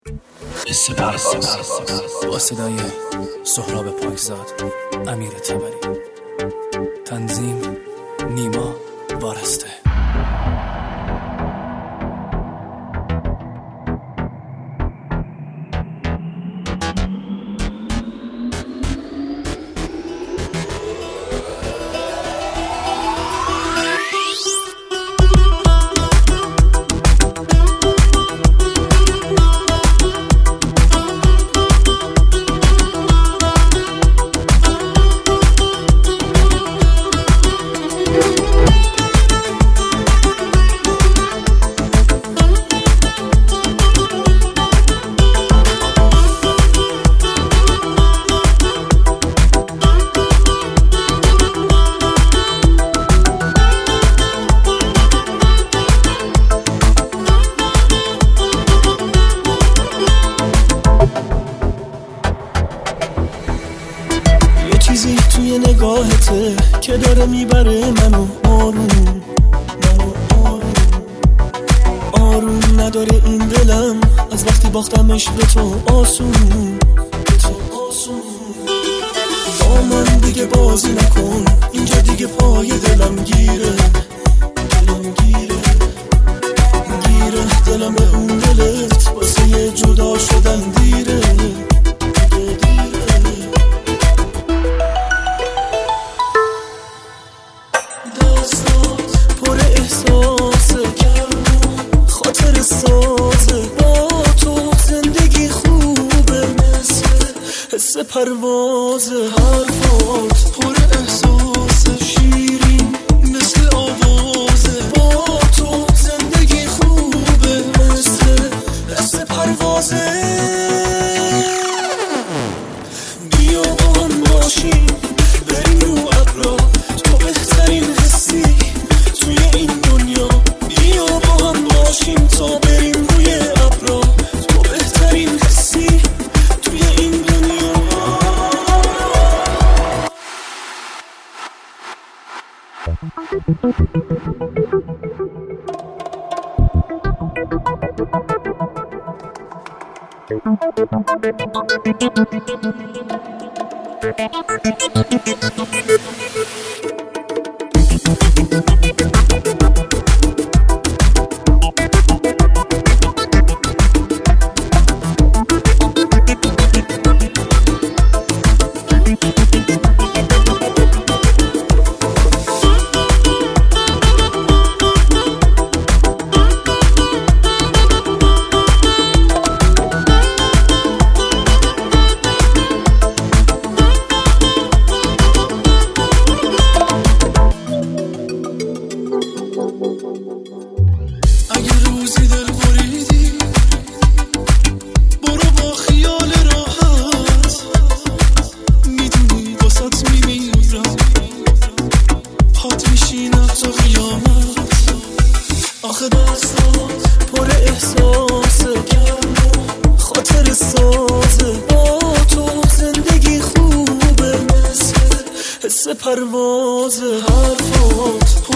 با صدای سهراب پاکزاد، امیر طبری، تنظیم نیما وارسته. چیزی توی نگاهته که داره میبره منو آروم نداره این دلم از وقتی باختمش به تو آسون با من دیگه بازی نکن، اینجا دیگه پای دلم گیره دلم به اون دلت واسه یه جدا شدن دیره. پر احساسه خاطر سازه با تو زندگی خوبه مثل حس پروازه حرفات پر احساسه شیرین مثل آوازه با تو زندگی خوبه مثل حس پروازه. بیا با هم باشیم بریم رو ابرا، تو بهترین حسی توی این دنیا. بیا با هم باشیم تا بریم روی ابرا، تو بهترین حسی توی این دنیا. اگه روزی دل بریدی برو با خیال راحت، میدونی واسط میمیرم پات میشینم تا قیامت. آخه دستات پر احساسه خاطر سازه با تو زندگی خوبه مثل حس پروازه حرفات